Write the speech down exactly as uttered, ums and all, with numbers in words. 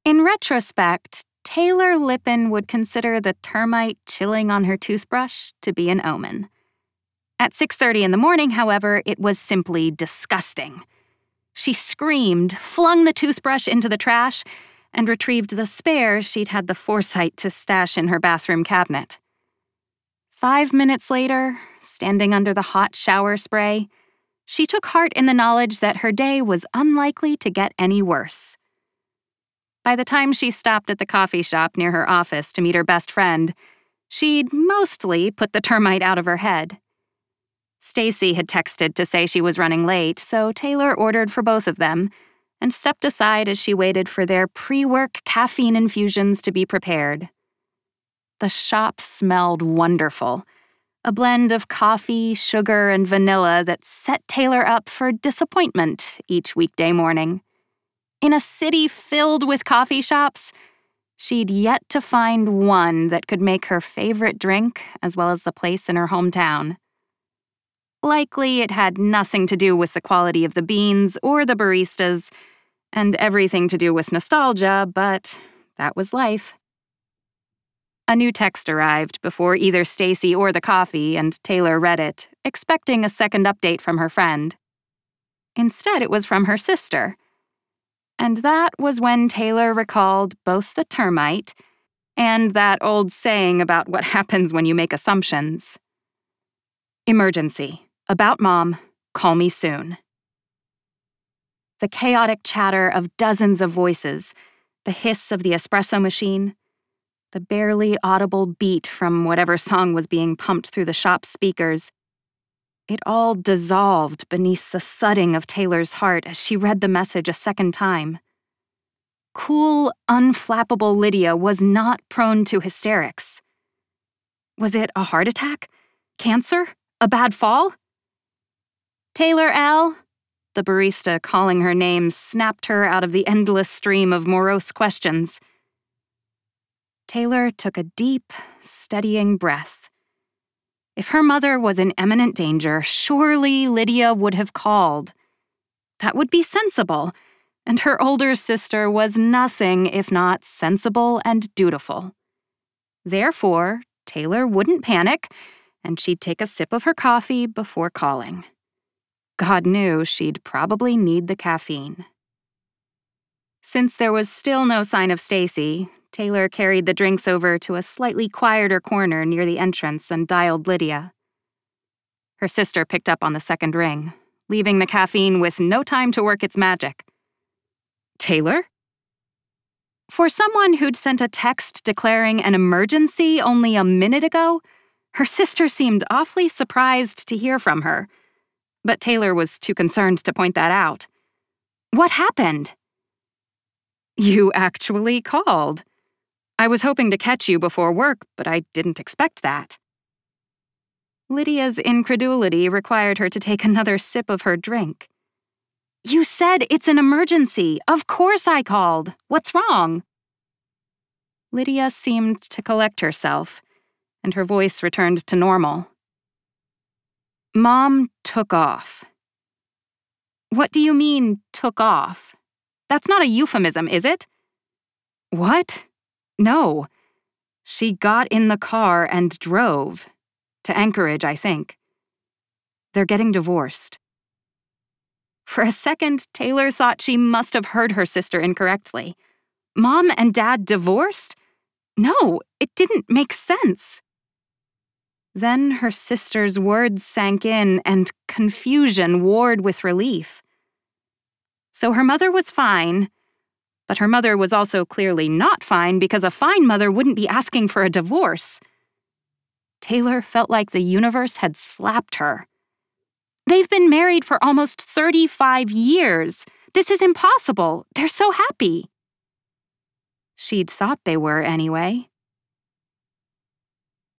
In retrospect, Taylor Lippin would consider the termite chilling on her toothbrush to be an omen. At six thirty in the morning, however, it was simply disgusting. She screamed, flung the toothbrush into the trash, and retrieved the spare she'd had the foresight to stash in her bathroom cabinet. Five minutes later, standing under the hot shower spray, she took heart in the knowledge that her day was unlikely to get any worse. By the time she stopped at the coffee shop near her office to meet her best friend, she'd mostly put the termite out of her head. Stacy had texted to say she was running late, so Taylor ordered for both of them and stepped aside as she waited for their pre-work caffeine infusions to be prepared. The shop smelled wonderful, a blend of coffee, sugar, and vanilla that set Taylor up for disappointment each weekday morning. In a city filled with coffee shops, she'd yet to find one that could make her favorite drink as well as the place in her hometown. Likely it had nothing to do with the quality of the beans or the baristas, and everything to do with nostalgia, but that was life. A new text arrived before either Stacy or the coffee, and Taylor read it, expecting a second update from her friend. Instead, it was from her sister. And that was when Taylor recalled both the termite and that old saying about what happens when you make assumptions. Emergency. About mom. Call me soon. The chaotic chatter of dozens of voices, the hiss of the espresso machine, the barely audible beat from whatever song was being pumped through the shop's speakers. It all dissolved beneath the thudding of Taylor's heart as she read the message a second time. Cool, unflappable Lydia was not prone to hysterics. Was it a heart attack? Cancer? A bad fall? Taylor L., the barista calling her name snapped her out of the endless stream of morose questions. Taylor took a deep, steadying breath. If her mother was in imminent danger, surely Lydia would have called. That would be sensible, and her older sister was nothing if not sensible and dutiful. Therefore, Taylor wouldn't panic, and she'd take a sip of her coffee before calling. God knew she'd probably need the caffeine. Since there was still no sign of Stacy, Taylor carried the drinks over to a slightly quieter corner near the entrance and dialed Lydia. Her sister picked up on the second ring, leaving the caffeine with no time to work its magic. Taylor? For someone who'd sent a text declaring an emergency only a minute ago, her sister seemed awfully surprised to hear from her. But Taylor was too concerned to point that out. What happened? You actually called. I was hoping to catch you before work, but I didn't expect that. Lydia's incredulity required her to take another sip of her drink. You said it's an emergency. Of course I called. What's wrong? Lydia seemed to collect herself, and her voice returned to normal. Mom took off. What do you mean, took off? That's not a euphemism, is it? What? No. She got in the car and drove. To Anchorage, I think. They're getting divorced. For a second, Taylor thought she must have heard her sister incorrectly. Mom and Dad divorced? No, it didn't make sense. Then her sister's words sank in and confusion warred with relief. So her mother was fine, but her mother was also clearly not fine because a fine mother wouldn't be asking for a divorce. Taylor felt like the universe had slapped her. They've been married for almost thirty-five years. This is impossible. They're so happy. She'd thought they were anyway.